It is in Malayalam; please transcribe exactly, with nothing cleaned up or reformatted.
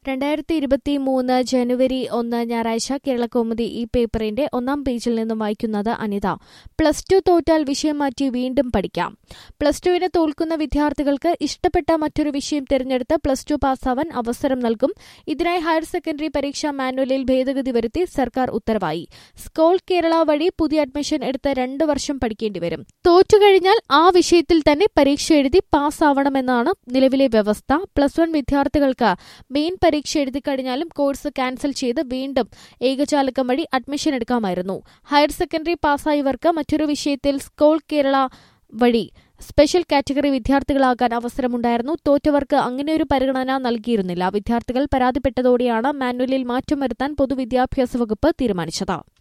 രണ്ടായിരത്തി ഇരുപത്തി മൂന്ന് ജനുവരി ഒന്ന് ഞായറാഴ്ച കേരളകൗമുദി ഈ പേപ്പറിന്റെ ഒന്നാം പേജിൽ നിന്നും വായിക്കുന്നത് അനിത. പ്ലസ് ടു തോറ്റാൽ വിഷയം മാറ്റി വീണ്ടും പഠിക്കാം. പ്ലസ് ടുവിന് തോൽക്കുന്ന വിദ്യാർത്ഥികൾക്ക് ഇഷ്ടപ്പെട്ട മറ്റൊരു വിഷയം തിരഞ്ഞെടുത്ത് പ്ലസ് ടു പാസ്സാവാൻ അവസരം നൽകും. ഇതിനായി ഹയർ സെക്കൻഡറി പരീക്ഷാ മാനുവലിൽ ഭേദഗതി വരുത്തി സർക്കാർ ഉത്തരവായി. സ്കോൾ കേരള വഴി പുതിയ അഡ്മിഷൻ എടുത്ത് രണ്ടു വർഷം പഠിക്കേണ്ടി വരും. തോറ്റുകഴിഞ്ഞാൽ ആ വിഷയത്തിൽ തന്നെ പരീക്ഷ എഴുതി പാസ്സാവണമെന്നാണ് നിലവിലെ വ്യവസ്ഥ. പ്ലസ് വൺ വിദ്യാർത്ഥികൾക്ക് മെയിൻ പരീക്ഷ എഴുതിക്കഴിഞ്ഞാലും കോഴ്സ് ക്യാൻസൽ ചെയ്ത് വീണ്ടും ഏകജാലകം വഴി അഡ്മിഷൻ എടുക്കാമായിരുന്നു. ഹയർ സെക്കൻഡറി പാസ്സായവർക്ക് മറ്റൊരു വിഷയത്തിൽ സ്കോൾ കേരള വഴി സ്പെഷ്യൽ കാറ്റഗറി വിദ്യാർത്ഥികളാകാൻ അവസരമുണ്ടായിരുന്നു. തോറ്റവർക്ക് അങ്ങനെയൊരു പരിഗണന നൽകിയിരുന്നില്ല. വിദ്യാർത്ഥികൾ പരാതിപ്പെട്ടതോടെയാണ് മാനുവലിൽ മാറ്റം വരുത്താൻ പൊതുവിദ്യാഭ്യാസ വകുപ്പ് തീരുമാനിച്ചത്.